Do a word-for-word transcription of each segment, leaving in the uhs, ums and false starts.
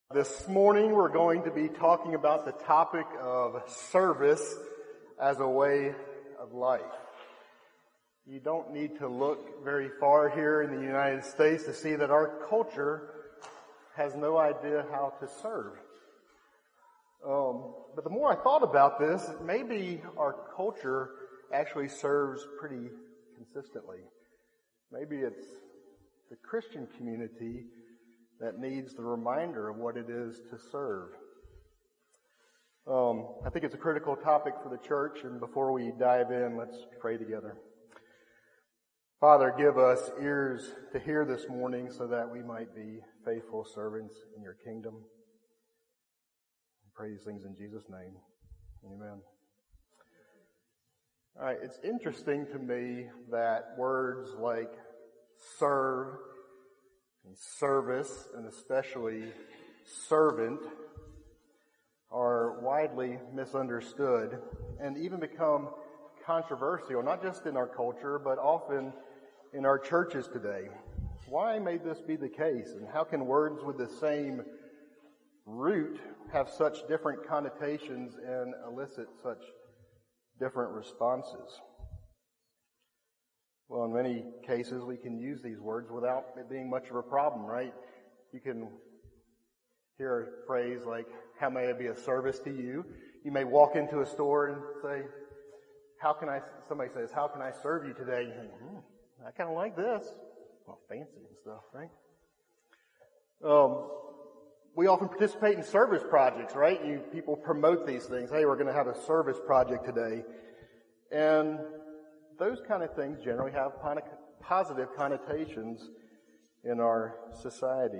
This morning we're going to be talking about the topic of service as a way of life. You don't need to look very far here in the United States to see that our culture has no idea how to serve. Um, but the more I thought about this, maybe our culture actually serves pretty consistently. Maybe it's the Christian community that needs the reminder of what it is to serve. Um, I think it's a critical topic for the church, and before we dive in, let's pray together. Father, give us ears to hear this morning so that we might be faithful servants in your kingdom. I pray these things in Jesus' name. Amen. All right, it's interesting to me that words like serve and service, and especially servant, are widely misunderstood and even become controversial, not just in our culture, but often in our churches today. Why may this be the case? And how can words with the same root have such different connotations and elicit such different responses? Well, in many cases, we can use these words without it being much of a problem, right? You can hear a phrase like, how may I be of service to you? You may walk into a store and say, how can I, somebody says, how can I serve you today? You think, hmm, I kind of like this. Well, fancy and stuff, right? Um, we often participate in service projects, right? You, people promote these things. Hey, we're going to have a service project today. And those kind of things generally have positive connotations in our society.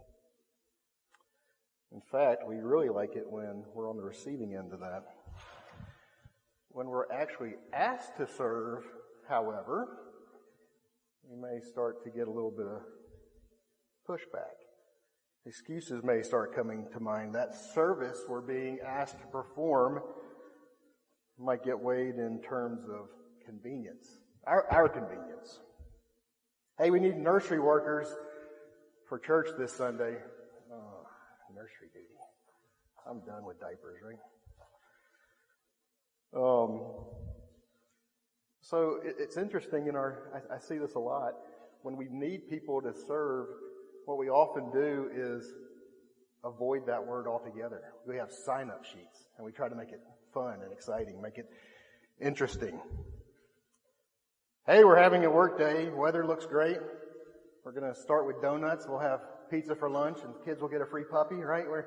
In fact, we really like it when we're on the receiving end of that. When we're actually asked to serve, however, we may start to get a little bit of pushback. Excuses may start coming to mind. That service we're being asked to perform might get weighed in terms of convenience, our, our convenience. Hey, we need nursery workers for church this Sunday. Oh, nursery duty. I'm done with diapers, right? Um, so it, it's interesting in our, I, I see this a lot. When we need people to serve, what we often do is avoid that word altogether. We have sign-up sheets, and we try to make it fun and exciting, make it interesting. Hey, we're having a work day. Weather looks great. We're going to start with donuts. We'll have pizza for lunch, and kids will get a free puppy, right? We're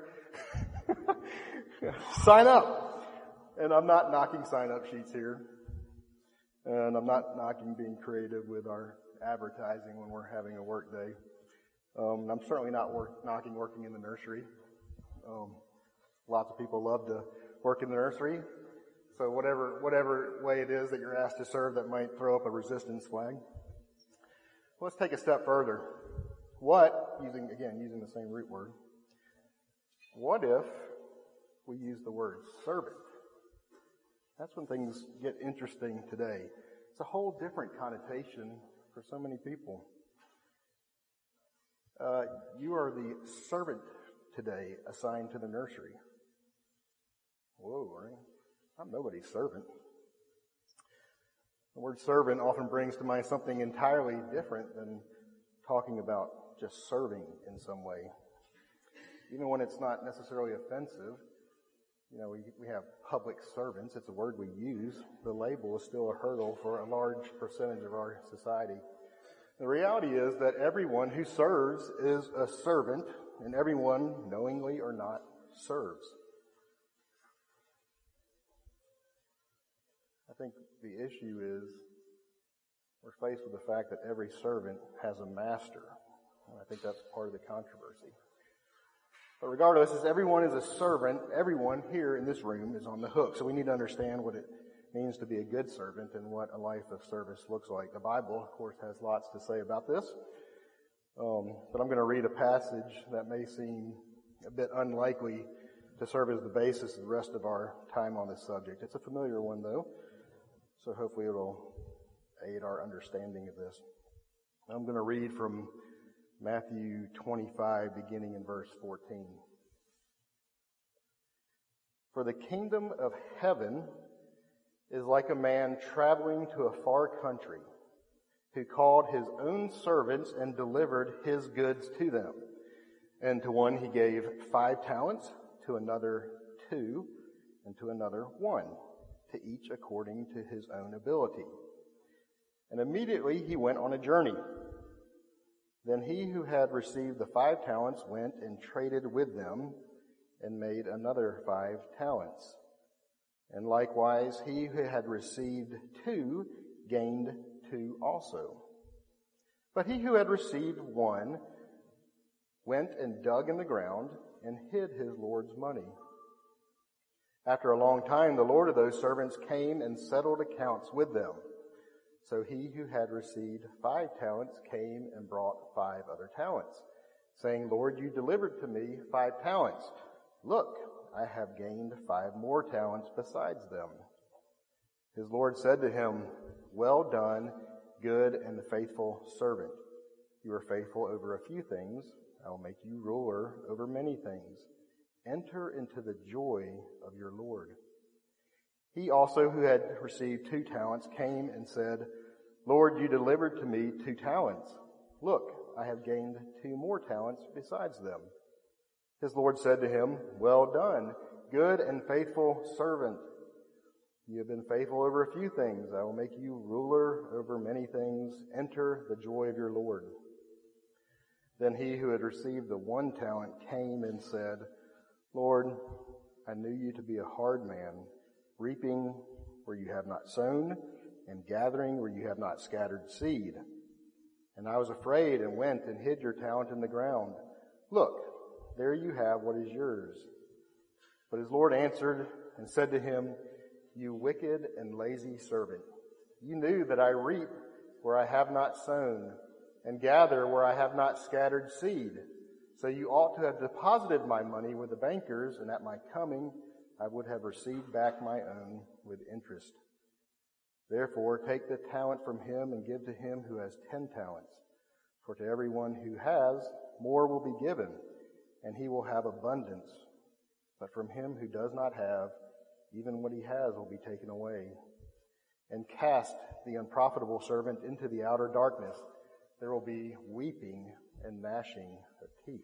sign up. And I'm not knocking sign-up sheets here. And I'm not knocking being creative with our advertising when we're having a work day. Um, I'm certainly not work, knocking working in the nursery. Um, lots of people love to work in the nursery. So whatever whatever way it is that you're asked to serve that might throw up a resistance flag. Let's take a step further. What, using again, using the same root word, what if we use the word servant? That's when things get interesting today. It's a whole different connotation for so many people. Uh, you are the servant today assigned to the nursery. Whoa, right? I'm nobody's servant. The word servant often brings to mind something entirely different than talking about just serving in some way. Even when it's not necessarily offensive, you know, we, we have public servants. It's a word we use. The label is still a hurdle for a large percentage of our society. The reality is that everyone who serves is a servant, and everyone, knowingly or not, serves. I think the issue is we're faced with the fact that every servant has a master. And I think that's part of the controversy. But regardless, as everyone is a servant, everyone here in this room is on the hook. So we need to understand what it means to be a good servant and what a life of service looks like. The Bible, of course, has lots to say about this. Um, but I'm going to read a passage that may seem a bit unlikely to serve as the basis of the rest of our time on this subject. It's a familiar one, though. So hopefully it'll aid our understanding of this. I'm going to read from Matthew twenty-five, beginning in verse fourteen. For the kingdom of heaven is like a man traveling to a far country, who called his own servants and delivered his goods to them. And to one he gave five talents, to another two, and to another one, to each according to his own ability. And immediately he went on a journey. Then he who had received the five talents went and traded with them, and made another five talents. And likewise he who had received two gained two also. But he who had received one went and dug in the ground and hid his Lord's money. After a long time, the Lord of those servants came and settled accounts with them. So he who had received five talents came and brought five other talents, saying, Lord, you delivered to me five talents. Look, I have gained five more talents besides them. His Lord said to him, Well done, good and faithful servant. You are faithful over a few things. I will make you ruler over many things. Enter into the joy of your Lord. He also, who had received two talents, came and said, Lord, you delivered to me two talents. Look, I have gained two more talents besides them. His Lord said to him, Well done, good and faithful servant. You have been faithful over a few things. I will make you ruler over many things. Enter the joy of your Lord. Then he who had received the one talent came and said, Lord, I knew you to be a hard man, reaping where you have not sown, and gathering where you have not scattered seed. And I was afraid and went and hid your talent in the ground. Look, there you have what is yours. But his Lord answered and said to him, You wicked and lazy servant, you knew that I reap where I have not sown, and gather where I have not scattered seed. So you ought to have deposited my money with the bankers, and at my coming I would have received back my own with interest. Therefore take the talent from him and give to him who has ten talents. For to everyone who has, more will be given, and he will have abundance. But from him who does not have, even what he has will be taken away. And cast the unprofitable servant into the outer darkness. There will be weeping and gnashing of teeth.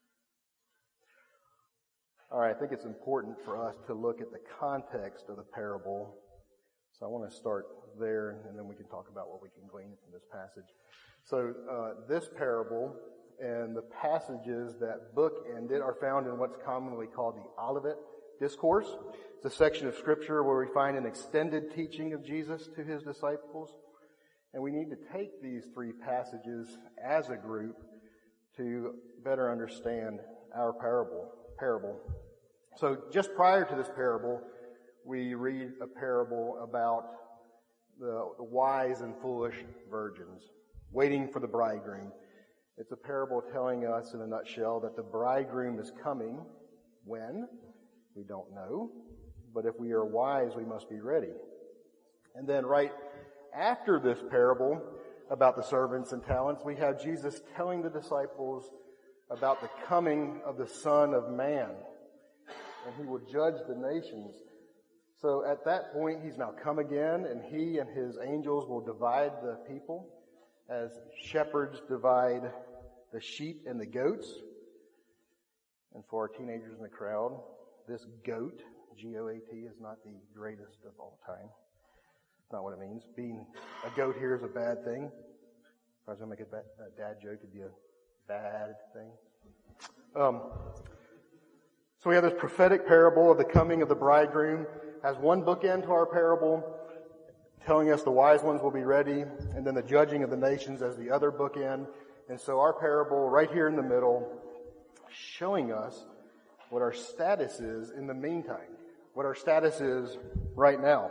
All right, I think it's important for us to look at the context of the parable. So I want to start there, and then we can talk about what we can glean from this passage. So uh, this parable and the passages that bookend it are found in what's commonly called the Olivet Discourse. It's a section of Scripture where we find an extended teaching of Jesus to his disciples. And we need to take these three passages as a group to better understand our parable. parable. So just prior to this parable, we read a parable about the, the wise and foolish virgins waiting for the bridegroom. It's a parable telling us in a nutshell that the bridegroom is coming. When? We don't know. But if we are wise, we must be ready. And then right after this parable about the servants and talents, we have Jesus telling the disciples about the coming of the Son of Man. And he will judge the nations. So at that point, he's now come again, and he and his angels will divide the people as shepherds divide the sheep and the goats. And for our teenagers in the crowd, this goat, G O A T, is not the greatest of all time. That's not what it means. Being a goat here is a bad thing. If I was going to make a, bad, a dad joke, it'd be a bad thing. Um, so we have this prophetic parable of the coming of the bridegroom as one bookend to our parable, telling us the wise ones will be ready, and then the judging of the nations as the other bookend. And so our parable right here in the middle, showing us what our status is in the meantime, what our status is right now.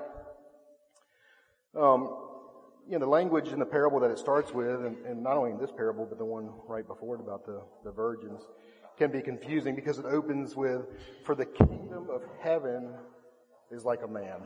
Um, you know, the language in the parable that it starts with, and, and not only in this parable, but the one right before it about the, the virgins, can be confusing because it opens with, for the kingdom of heaven is like a man.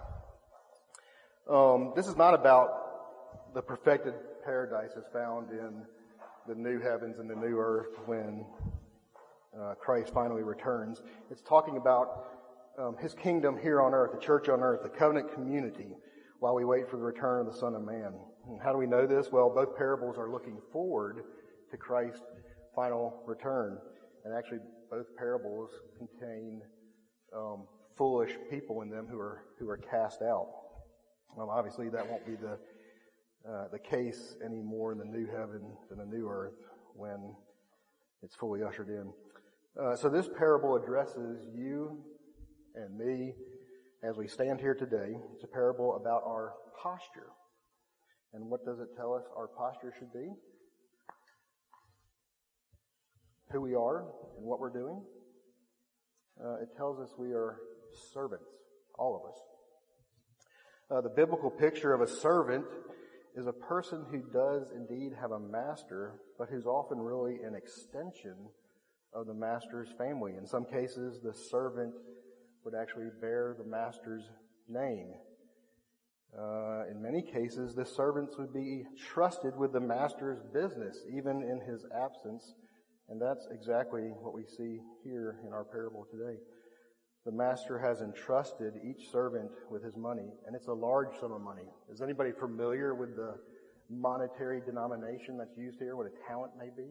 Um, this is not about the perfected paradise as found in the new heavens and the new earth when uh, Christ finally returns. It's talking about um, His kingdom here on earth, the church on earth, the covenant community, while we wait for the return of the Son of Man. And how do we know this? Well, both parables are looking forward to Christ's final return. And actually, both parables contain um, foolish people in them who are who are cast out. Well, obviously, that won't be the uh, the case anymore in the new heaven and the new earth when it's fully ushered in. Uh, so this parable addresses you and me as we stand here today. It's a parable about our posture. And what does it tell us our posture should be? Who we are and what we're doing. Uh, it tells us we are servants, all of us. Uh, the biblical picture of a servant is a person who does indeed have a master, but who's often really an extension of the master's family. In some cases, the servant would actually bear the master's name. Uh, in many cases, the servants would be trusted with the master's business, even in his absence. And that's exactly what we see here in our parable today. The master has entrusted each servant with his money, and it's a large sum of money. Is anybody familiar with the monetary denomination that's used here, what a talent may be?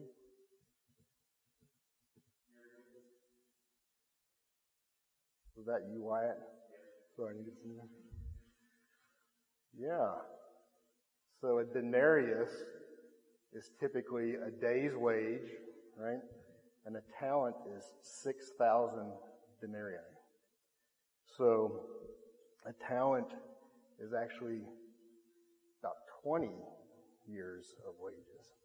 Was that you, Wyatt? Sorry, I needed some. Yeah. So a denarius is typically a day's wage, right? And a talent is six thousand denarii. So a talent is actually about twenty years of wages.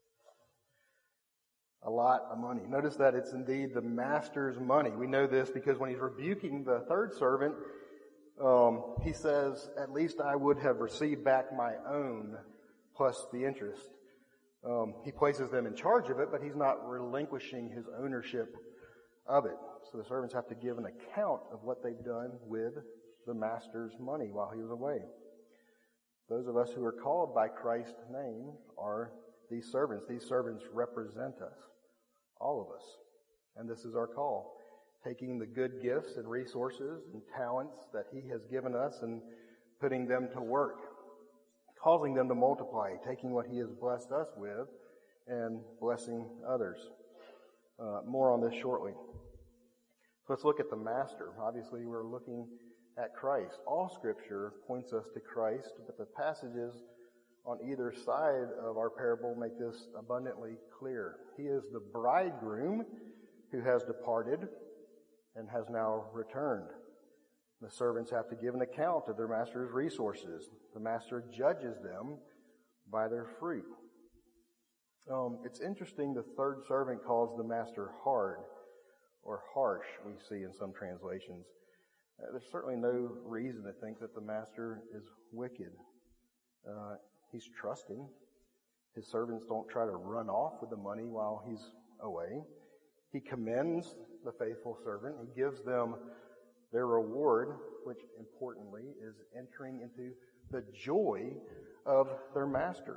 A lot of money. Notice that it's indeed the master's money. We know this because when he's rebuking the third servant, um, he says, at least I would have received back my own plus the interest. Um, he places them in charge of it, but he's not relinquishing his ownership of it. So the servants have to give an account of what they've done with the master's money while he was away. Those of us who are called by Christ's name are these servants. These servants represent us, all of us. And this is our call, taking the good gifts and resources and talents that he has given us and putting them to work, causing them to multiply, taking what he has blessed us with and blessing others. Uh, more on this shortly. So let's look at the master. Obviously, we're looking at Christ. All Scripture points us to Christ, but the passages on either side of our parable make this abundantly clear. He is the bridegroom who has departed and has now returned. The servants have to give an account of their master's resources. The master judges them by their fruit. Um, it's interesting the third servant calls the master hard or harsh, we see in some translations. Uh, there's certainly no reason to think that the master is wicked. Uh, he's trusting. His servants don't try to run off with the money while he's away. He commends the faithful servant. He gives them their reward, which importantly is entering into the joy of their master.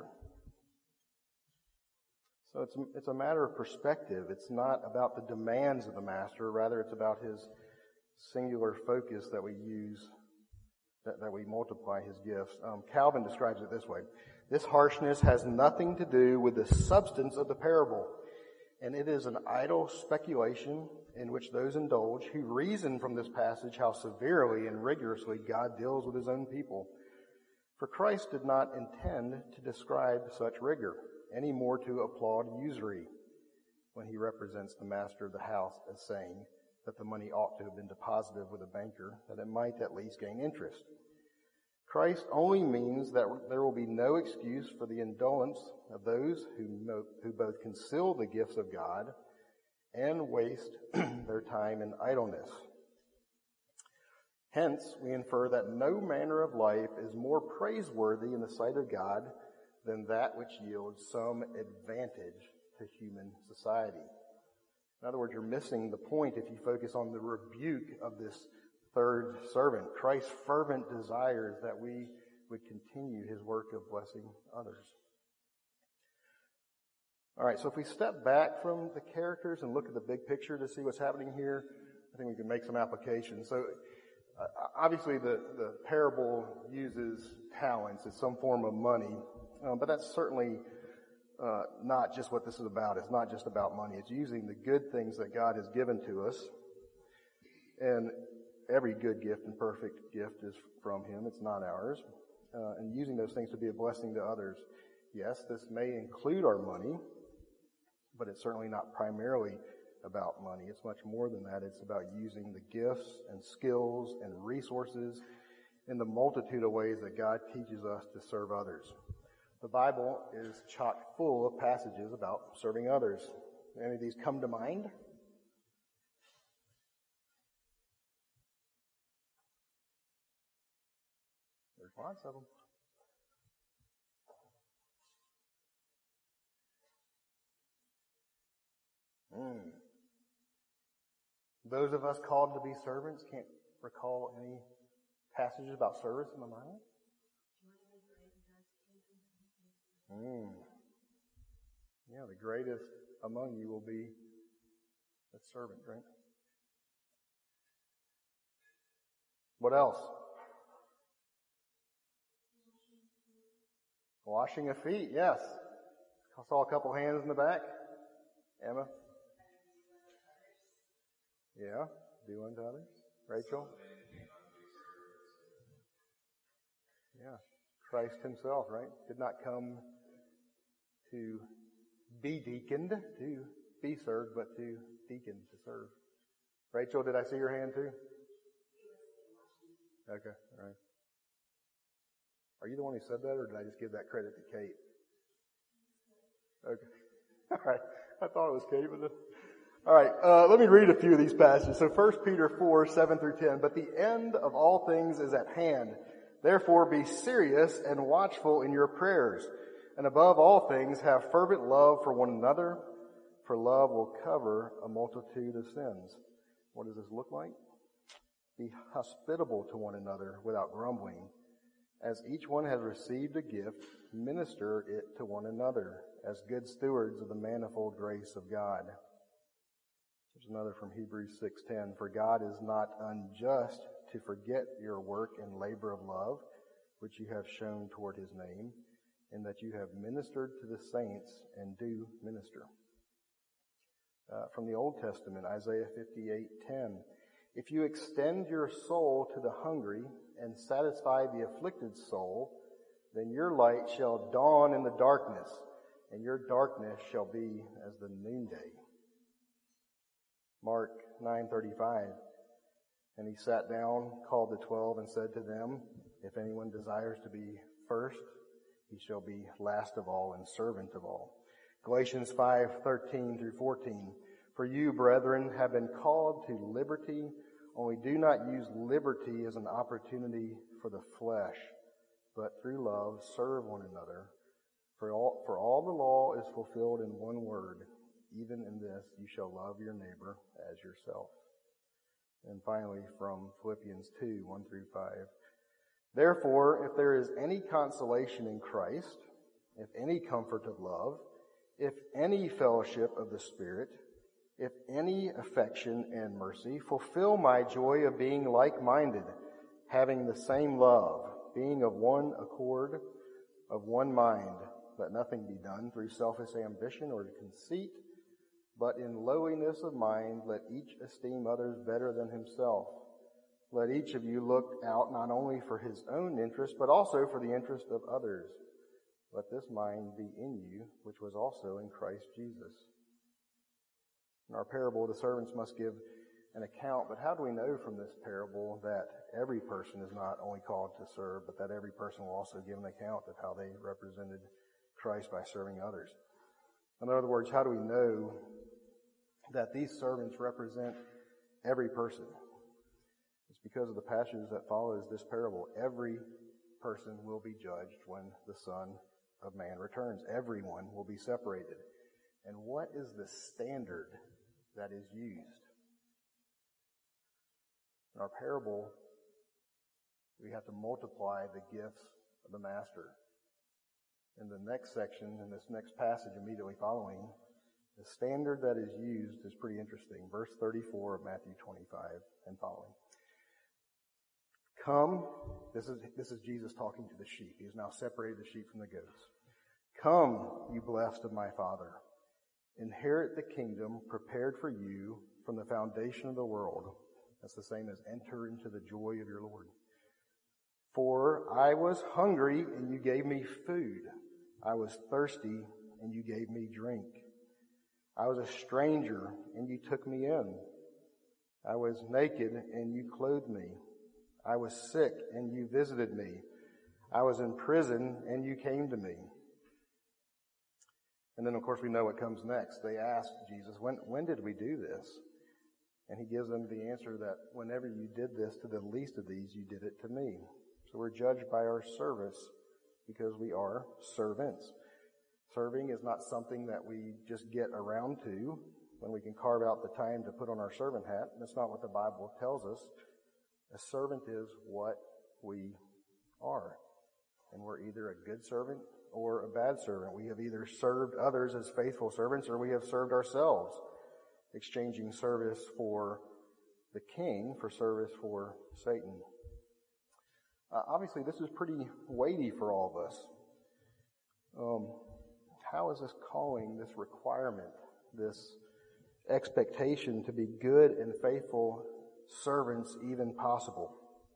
So it's, it's a matter of perspective. It's not about the demands of the master. Rather, it's about his singular focus that we use, that, that we multiply his gifts. Um, Calvin describes it this way. This harshness has nothing to do with the substance of the parable, and it is an idle speculation in which those indulge who reason from this passage how severely and rigorously God deals with his own people. For Christ did not intend to describe such rigor, any more to applaud usury when he represents the master of the house as saying that the money ought to have been deposited with a banker, that it might at least gain interest. Christ only means that there will be no excuse for the indolence of those who, know, who both conceal the gifts of God and waste their time in idleness. Hence, we infer that no manner of life is more praiseworthy in the sight of God than that which yields some advantage to human society. In other words, you're missing the point if you focus on the rebuke of this third servant. Christ's fervent desires that we would continue his work of blessing others. All right, so if we step back from the characters and look at the big picture to see what's happening here, I think we can make some applications. So Uh, obviously, the, the parable uses talents as some form of money, um, but that's certainly uh, not just what this is about. It's not just about money. It's using the good things that God has given to us, and every good gift and perfect gift is from Him. It's not ours. Uh, and using those things to be a blessing to others. Yes, this may include our money, but it's certainly not primarily about money. It's much more than that. It's about using the gifts and skills and resources in the multitude of ways that God teaches us to serve others. The Bible is chock full of passages about serving others. Any of these come to mind? There's lots of them. Mm. Those of us called to be servants can't recall any passages about service in the Bible? Mm. Yeah, the greatest among you will be a servant, right? What else? Washing of feet, yes. I saw a couple hands in the back. Emma? Yeah, do unto others. Rachel? Yeah, Christ Himself, right? Did not come to be deaconed, to be served, but to deacon, to serve. Rachel, did I see your hand too? Okay, all right. Are you the one who said that, or did I just give that credit to Kate? Okay. All right. I thought it was Kate, but all right. Uh, let me read a few of these passages. So First Peter four, seven through ten. But the end of all things is at hand. Therefore be serious and watchful in your prayers. And above all things have fervent love for one another, for love will cover a multitude of sins. What does this look like? Be hospitable to one another without grumbling. As each one has received a gift, minister it to one another as good stewards of the manifold grace of God. There's another from Hebrews six ten. For God is not unjust to forget your work and labor of love, which you have shown toward His name, and that you have ministered to the saints and do minister. Uh, from the Old Testament, Isaiah fifty-eight ten. If you extend your soul to the hungry and satisfy the afflicted soul, then your light shall dawn in the darkness, and your darkness shall be as the noonday. Mark nine thirty-five. And He sat down, called the twelve, and said to them, if anyone desires to be first, he shall be last of all and servant of all. Galatians five thirteen through fourteen. For you, brethren, have been called to liberty, only do not use liberty as an opportunity for the flesh, but through love serve one another. For all, for all the law is fulfilled in one word, even in this, you shall love your neighbor as yourself. And finally, from Philippians two, one through five. Therefore, if there is any consolation in Christ, if any comfort of love, if any fellowship of the Spirit, if any affection and mercy, fulfill my joy of being like-minded, having the same love, being of one accord, of one mind. Let nothing be done through selfish ambition or conceit, but in lowliness of mind, let each esteem others better than himself. Let each of you look out not only for his own interest, but also for the interest of others. Let this mind be in you, which was also in Christ Jesus. In our parable, the servants must give an account, but how do we know from this parable that every person is not only called to serve, but that every person will also give an account of how they represented Christ by serving others? In other words, how do we know that these servants represent every person? It's because of the passage that follows this parable. Every person will be judged when the Son of Man returns. Everyone will be separated. And what is the standard that is used? In our parable, we have to multiply the gifts of the Master. In the next section, in this next passage immediately following, the standard that is used is pretty interesting. Verse thirty-four of Matthew twenty-five and following. Come, this is, this is Jesus talking to the sheep. He has now separated the sheep from the goats. Come, you blessed of my Father. Inherit the kingdom prepared for you from the foundation of the world. That's the same as enter into the joy of your Lord. For I was hungry, and you gave me food. I was thirsty, and you gave me drink. I was a stranger, and you took me in. I was naked, and you clothed me. I was sick, and you visited me. I was in prison, and you came to me. And then, of course, we know what comes next. They ask Jesus, when, when did we do this? And he gives them the answer that whenever you did this to the least of these, you did it to me. So we're judged by our service because we are servants. Serving is not something that we just get around to when we can carve out the time to put on our servant hat. That's not what the Bible tells us. A servant is what we are. And we're either a good servant or a bad servant. We have either served others as faithful servants or we have served ourselves, exchanging service for the king for service for Satan. Uh, obviously, this is pretty weighty for all of us. Um, how is this calling, this requirement, this expectation to be good and faithful servants even possible?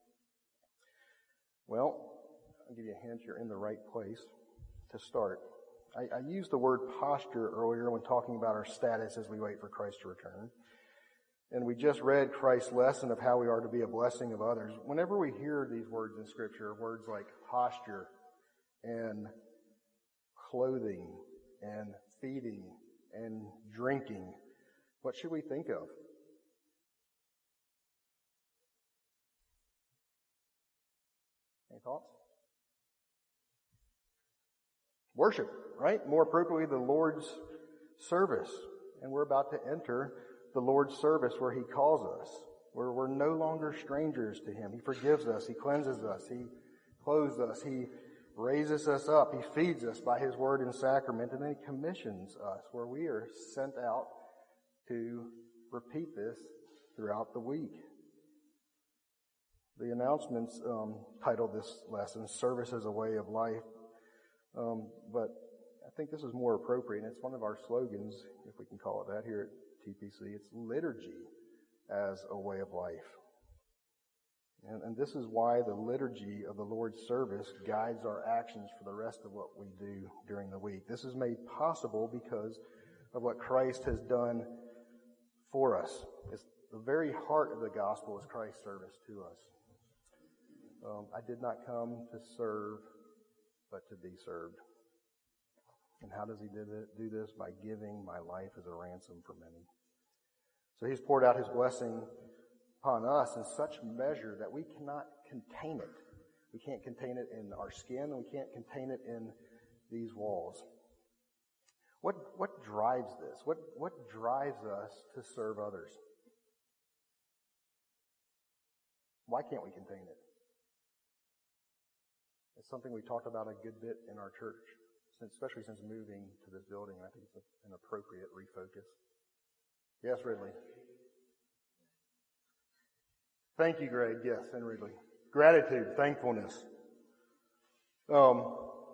Well, I'll give you a hint. You're in the right place to start. I, I used the word posture earlier when talking about our status as we wait for Christ to return. And we just read Christ's lesson of how we are to be a blessing of others. Whenever we hear these words in Scripture, words like posture and clothing and feeding and drinking, what should we think of? Any thoughts? Worship, right? More appropriately, the Lord's service. And we're about to enter the Lord's service where He calls us, where we're no longer strangers to Him. He forgives us. He cleanses us. He clothes us. He raises us up. He feeds us by His word and sacrament. And then He commissions us, where we are sent out to repeat this throughout the week. The announcements um, titled this lesson, Service as a Way of Life. Um, but I think this is more appropriate, and it's one of our slogans, if we can call it that, here at T P C. It's liturgy as a way of life. And, and this is why the liturgy of the Lord's service guides our actions for the rest of what we do during the week. This is made possible because of what Christ has done for us. It's the very heart of the gospel is Christ's service to us. Um, I did not come to serve, but to be served. And how does He do this? By giving my life as a ransom for many. So He's poured out His blessing upon us in such measure that we cannot contain it. We can't contain it in our skin, and we can't contain it in these walls. What what drives this? What what drives us to serve others? Why can't we contain it? It's something we talked about a good bit in our church, especially since moving to this building. I think it's an appropriate refocus. Yes, Ridley. Thank you, Greg. Yes, and Ridley. Gratitude, thankfulness. Um,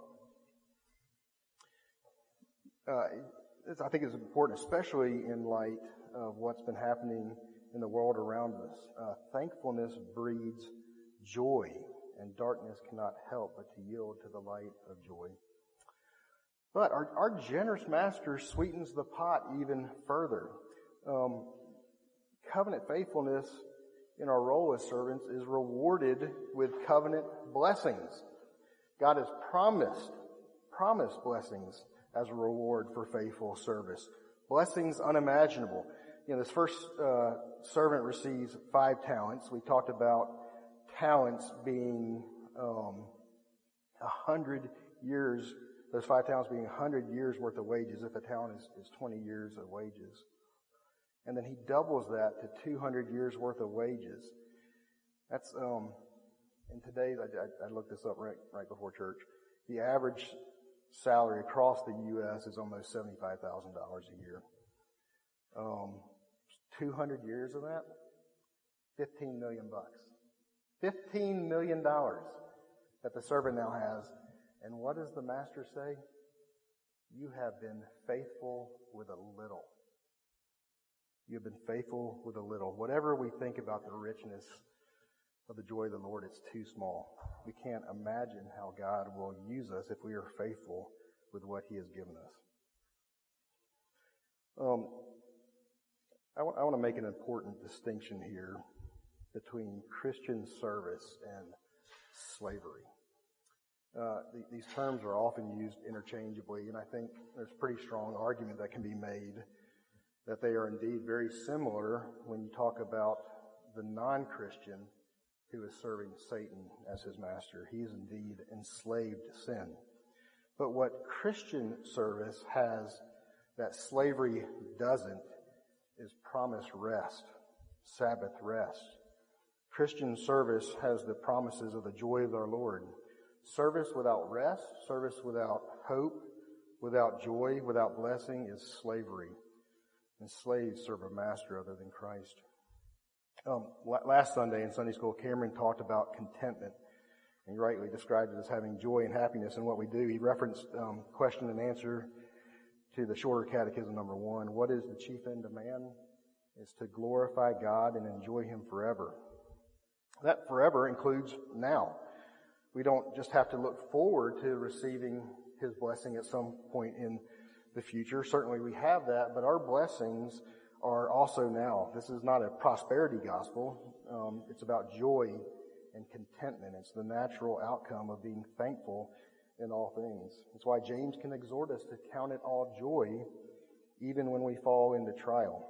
uh, it's, I think it's important, especially in light of what's been happening in the world around us. Uh, thankfulness breeds joy, and darkness cannot help but to yield to the light of joy. But our, our generous Master sweetens the pot even further. Um, covenant faithfulness in our role as servants is rewarded with covenant blessings. God has promised, promised blessings as a reward for faithful service. Blessings unimaginable. You know, this first uh, servant receives five talents. We talked about talents being um, a hundred years, those five talents being a hundred years worth of wages if a talent is, is twenty years of wages. And then He doubles that to two hundred years worth of wages. That's, um, in today's, I, I, I looked this up right, right before church. The average salary across the U S is almost seventy-five thousand dollars a year. Um, two hundred years of that, fifteen million bucks. fifteen million dollars that the servant now has. And what does the master say? You have been faithful with a little. You have been faithful with a little. Whatever we think about the richness of the joy of the Lord, it's too small. We can't imagine how God will use us if we are faithful with what He has given us. Um, I, w- I want to make an important distinction here between Christian service and slavery. Uh, th- these terms are often used interchangeably, and I think there's a pretty strong argument that can be made that they are indeed very similar when you talk about the non-Christian who is serving Satan as his master. He is indeed enslaved to sin. But what Christian service has that slavery doesn't is promised rest, Sabbath rest. Christian service has the promises of the joy of our Lord. Service without rest, service without hope, without joy, without blessing is slavery. And slaves serve a master other than Christ. Um, last Sunday in Sunday school, Cameron talked about contentment. And he rightly described it as having joy and happiness in what we do. He referenced um, question and answer to the Shorter Catechism number one. What is the chief end of man? It's to glorify God and enjoy Him forever. That forever includes now. We don't just have to look forward to receiving His blessing at some point in the future. Certainly we have that, but our blessings are also now. This is not a prosperity gospel. Um, it's about joy and contentment. It's the natural outcome of being thankful in all things. That's why James can exhort us to count it all joy even when we fall into trial.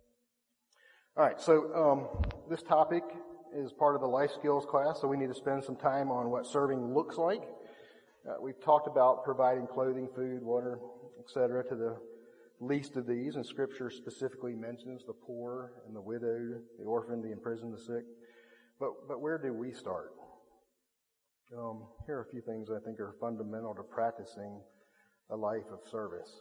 All right, so um, this topic is part of the life skills class, so we need to spend some time on what serving looks like. Uh, we've talked about providing clothing, food, water, et cetera to the least of these, and Scripture specifically mentions the poor and the widowed, the orphan, the imprisoned, the sick. But but where do we start? Um, here are a few things I think are fundamental to practicing a life of service.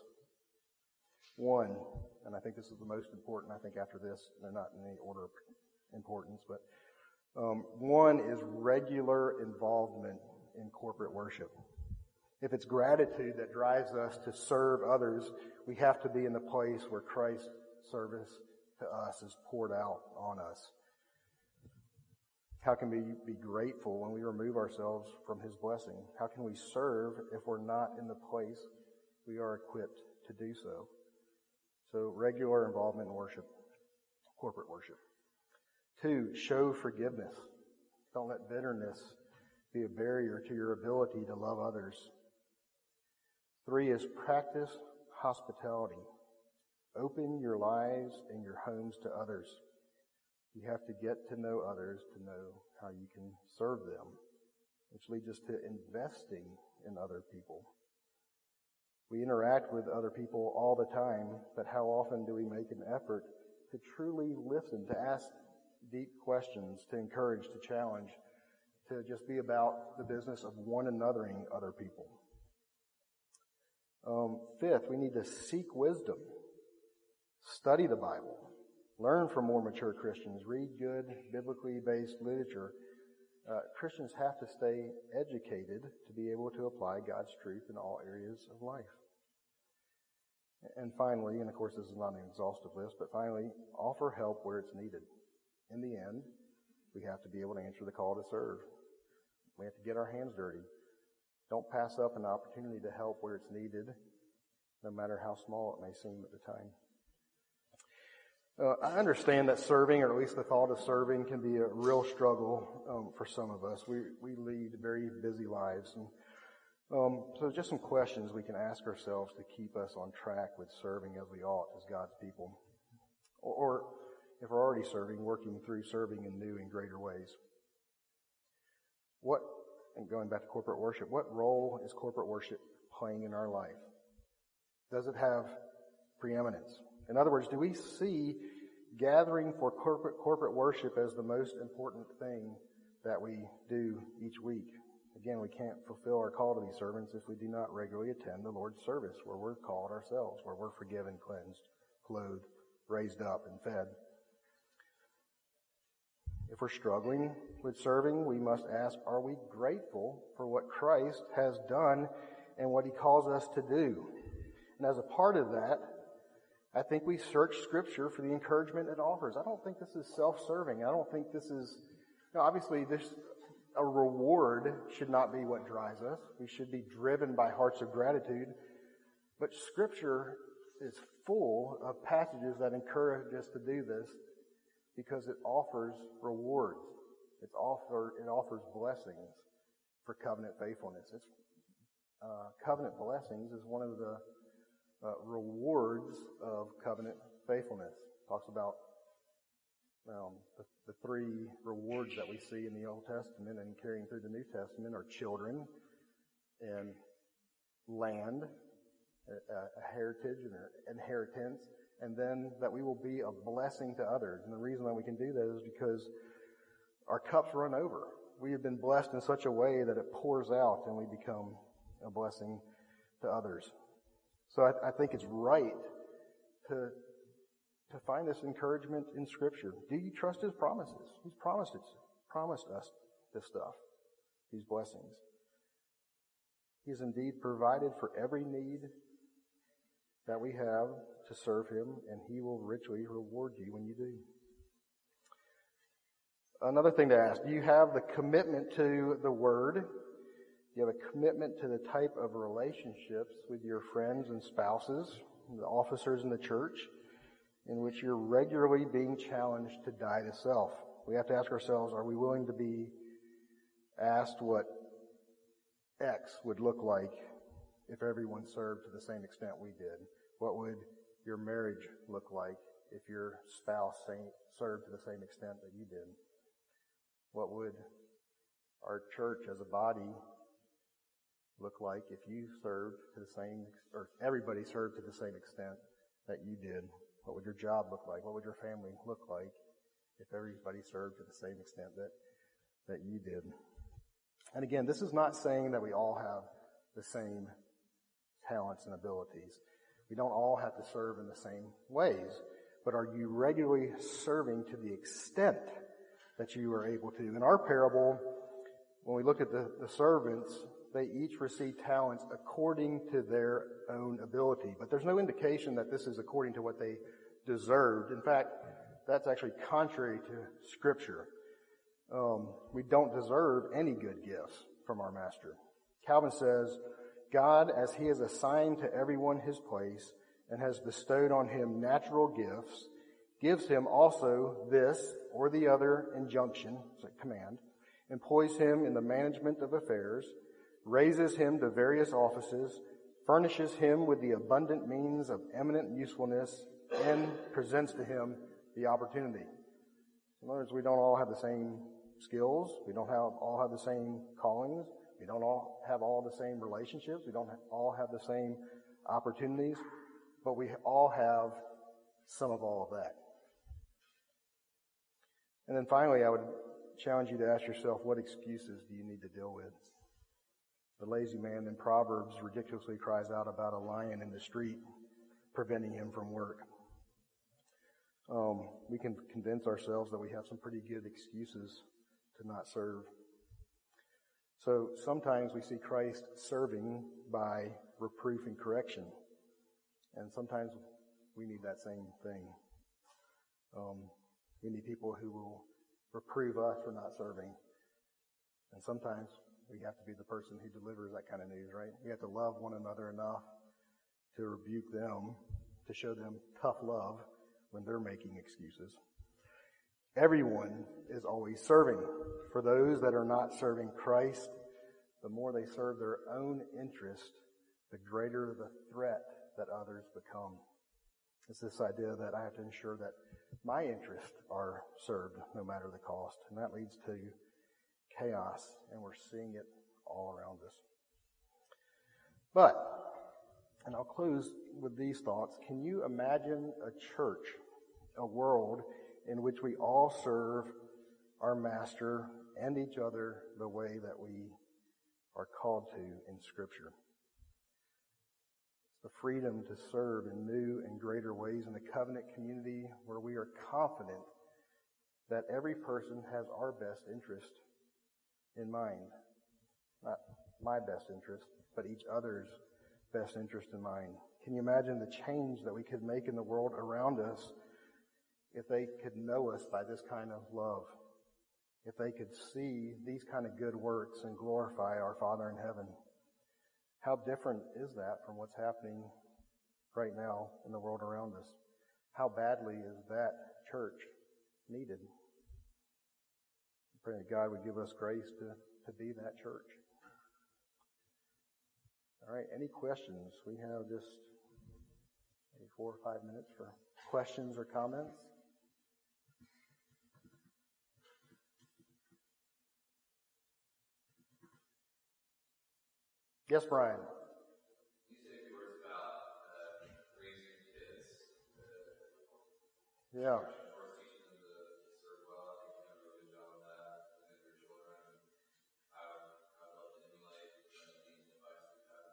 One, and I think this is the most important, I think after this, they're not in any order of importance, but um, one is regular involvement in corporate worship. If it's gratitude that drives us to serve others, we have to be in the place where Christ's service to us is poured out on us. How can we be grateful when we remove ourselves from His blessing? How can we serve if we're not in the place we are equipped to do so? So regular involvement in worship, corporate worship. Two, show forgiveness. Don't let bitterness be a barrier to your ability to love others. Three is practice hospitality. Open your lives and your homes to others. You have to get to know others to know how you can serve them, which leads us to investing in other people. We interact with other people all the time, but how often do we make an effort to truly listen, to ask deep questions, to encourage, to challenge, to just be about the business of one anothering other people? Um, fifth, we need to seek wisdom. Study the Bible. Learn from more mature Christians. Read good, biblically based literature. Uh, Christians have to stay educated to be able to apply God's truth in all areas of life. And finally, and of course this is not an exhaustive list, but finally, offer help where it's needed. In the end, we have to be able to answer the call to serve. We have to get our hands dirty. Don't pass up an opportunity to help where it's needed, no matter how small it may seem at the time. Uh, I understand that serving, or at least the thought of serving, can be a real struggle um, for some of us. We we lead very busy lives. And um, so just some questions we can ask ourselves to keep us on track with serving as we ought as God's people. Or, or if we're already serving, working through serving in new and greater ways. What, and going back to corporate worship, what role is corporate worship playing in our life? Does it have preeminence? In other words, do we see gathering for corporate corporate worship as the most important thing that we do each week? Again, we can't fulfill our call to be servants if we do not regularly attend the Lord's service, where we're called ourselves, where we're forgiven, cleansed, clothed, raised up, and fed. If we're struggling with serving, we must ask, are we grateful for what Christ has done and what he calls us to do? And as a part of that, I think we search Scripture for the encouragement it offers. I don't think this is self-serving. I don't think this is, you know, obviously this, a reward should not be what drives us. We should be driven by hearts of gratitude. But Scripture is full of passages that encourage us to do this because it offers rewards. It's offer, it offers blessings for covenant faithfulness. It's, uh, covenant blessings is one of the uh, rewards of covenant faithfulness. It talks about um, the, the three rewards that we see in the Old Testament and carrying through the New Testament are children and land, a, a heritage and an inheritance, and then that we will be a blessing to others. And the reason that we can do that is because our cups run over. We have been blessed in such a way that it pours out and we become a blessing to others. So I, I think it's right to, to find this encouragement in Scripture. Do you trust His promises? He's promised it, promised us this stuff, these blessings. He has indeed provided for every need that we have to serve Him, and He will richly reward you when you do. Another thing to ask, do you have the commitment to the Word? Do you have a commitment to the type of relationships with your friends and spouses, the officers in the church, in which you're regularly being challenged to die to self? We have to ask ourselves, are we willing to be asked what X would look like if everyone served to the same extent we did? What would your marriage look like if your spouse served to the same extent that you did? What would our church as a body look like if you served to the same, or everybody served to the same extent that you did? What would your job look like? What would your family look like if everybody served to the same extent that, that you did? And again, this is not saying that we all have the same talents and abilities. We don't all have to serve in the same ways. But are you regularly serving to the extent that you are able to? In our parable, when we look at the, the servants, they each receive talents according to their own ability. But there's no indication that this is according to what they deserved. In fact, that's actually contrary to Scripture. Um, we don't deserve any good gifts from our Master. Calvin says, God, as He has assigned to everyone his place and has bestowed on him natural gifts, gives him also this or the other injunction, it's a command, employs him in the management of affairs, raises him to various offices, furnishes him with the abundant means of eminent usefulness, and presents to him the opportunity. In other words, we don't all have the same skills. We don't have, all have the same callings. We don't all have all the same relationships. We don't have, all have the same opportunities. But we all have some of all of that. And then finally, I would challenge you to ask yourself, what excuses do you need to deal with? The lazy man in Proverbs ridiculously cries out about a lion in the street preventing him from work. Um, we can convince ourselves that we have some pretty good excuses to not serve. So sometimes we see Christ serving by reproof and correction. And sometimes we need that same thing. Um, we need people who will reprove us for not serving. And sometimes we have to be the person who delivers that kind of news, right? We have to love one another enough to rebuke them, to show them tough love when they're making excuses. Everyone is always serving. For those that are not serving Christ, the more they serve their own interest, the greater the threat that others become. It's this idea that I have to ensure that my interests are served no matter the cost. And that leads to chaos, and we're seeing it all around us. But, and I'll close with these thoughts, can you imagine a church, a world in which we all serve our Master and each other the way that we are called to in Scripture? It's the freedom to serve in new and greater ways in the covenant community where we are confident that every person has our best interest in mind. Not my best interest, but each other's best interest in mind. Can you imagine the change that we could make in the world around us if they could know us by this kind of love? If they could see these kind of good works and glorify our Father in heaven? How different is that from what's happening right now in the world around us? How badly is that church needed? I pray that God would give us grace to, to be that church. All right, any questions? We have just maybe four or five minutes for questions or comments. Yes, Brian. You said a few words about uh, raising kids. Uh, yeah. Of course, teaching them to serve well. I think you've done a really good job of that with your children. I would, I would love to emulate any advice you have.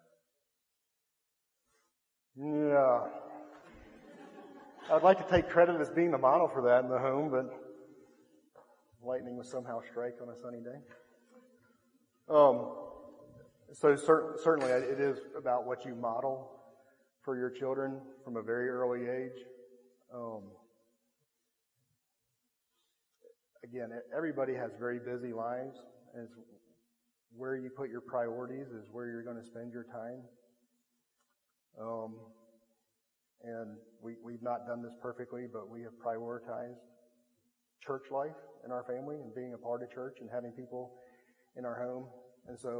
Yeah. I'd like to take credit as being the model for that in the home, but lightning will somehow strike on a sunny day. Um. So cer- certainly it is about what you model for your children from a very early age. Um, again, everybody has very busy lives, and it's where you put your priorities is where you're going to spend your time. Um, and we, we've not done this perfectly, but we have prioritized church life in our family and being a part of church and having people in our home. And so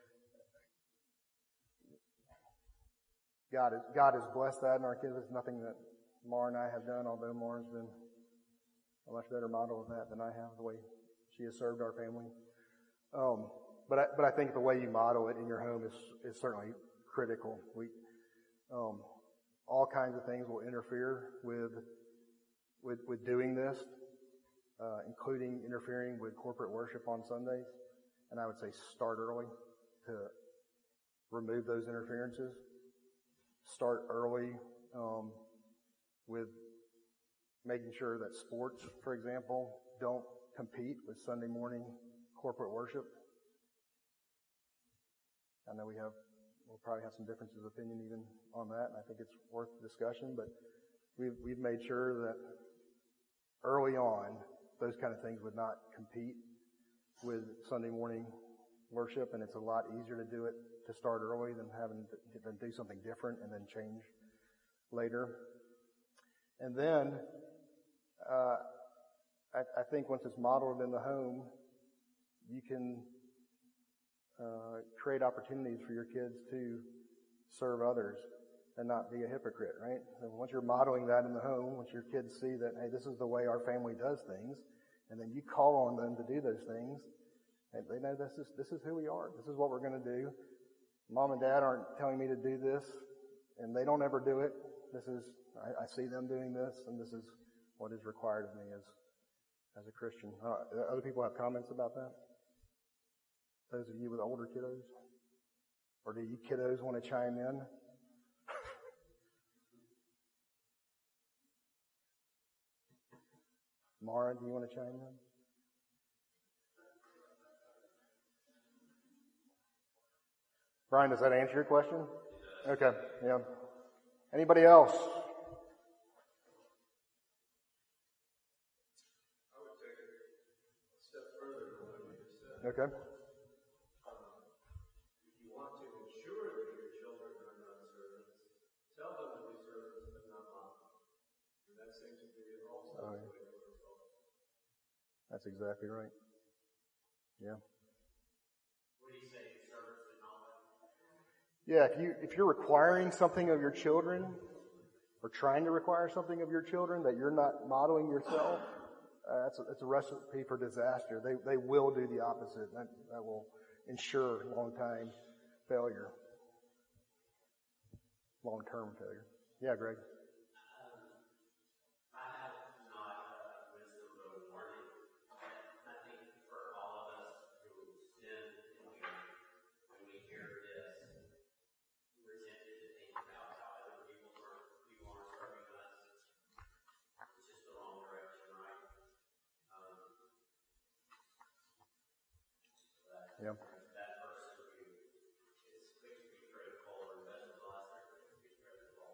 God has, God has blessed that in our kids. It's nothing that Mara and I have done, although Mara's been a much better model of that than I have, the way she has served our family. Um, but I, but I think the way you model it in your home is, is certainly critical. We, um, all kinds of things will interfere with, with, with doing this, uh, including interfering with corporate worship on Sundays. And I would say start early to remove those interferences. Start early um, with making sure that sports, for example, don't compete with Sunday morning corporate worship. I know we have, we'll probably have some differences of opinion even on that, and I think it's worth discussion, but we've, we've made sure that early on, those kind of things would not compete with Sunday morning worship, and it's a lot easier to do it to start early than having to than do something different and then change later. And then, uh, I, I think once it's modeled in the home, you can uh, create opportunities for your kids to serve others and not be a hypocrite, right? And once you're modeling that in the home, once your kids see that, hey, this is the way our family does things, and then you call on them to do those things, and they know this is this is who we are. This is what we're going to do. Mom and Dad aren't telling me to do this, and they don't ever do it. This is, I, I see them doing this, and this is what is required of me as, as a Christian. Uh, other people have comments about that? Those of you with older kiddos? Or do you kiddos want to chime in? Mara, do you want to chime in? Brian, does that answer your question? Okay, yeah. Anybody else? I would take it a step further than what you just said. Okay. Um, if you want to ensure that your children are not servants, tell them to be servants but not moms. And that seems to be also Oh, the yeah. way it works also. That's exactly right. Yeah. What do you say, servants but not moms? Yeah, if you if you're requiring something of your children, or trying to require something of your children that you're not modeling yourself, uh, that's a, it's a recipe for disaster. They they will do the opposite. That that will ensure long time failure, long term failure. Yeah, Greg. Yeah. That person who is quick to be critical or doesn't last their quick to be critical,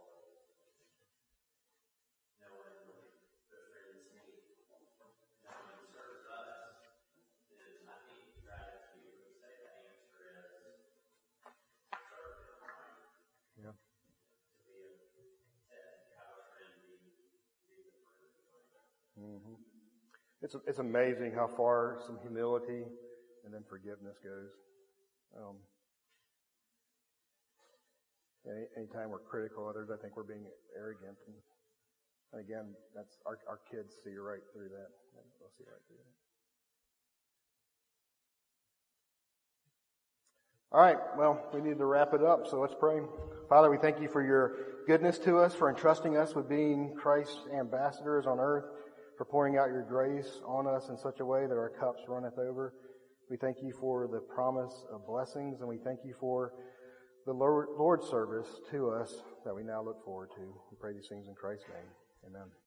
no one befriends me, no one serves us, then I think gratitude would say the answer is serve them, right? Yeah. To be a, to have a friend be, be the friend. Mm-hmm. It's it's amazing how far some humility and then forgiveness goes. Um, any, anytime we're critical of others, I think we're being arrogant. And again, that's our our kids see right through that. They'll see right through that. All right, well, we need to wrap it up, so let's pray. Father, we thank you for your goodness to us, for entrusting us with being Christ's ambassadors on earth, for pouring out your grace on us in such a way that our cups runneth over. We thank you for the promise of blessings, and we thank you for the Lord, Lord's service to us that we now look forward to. We pray these things in Christ's name. Amen.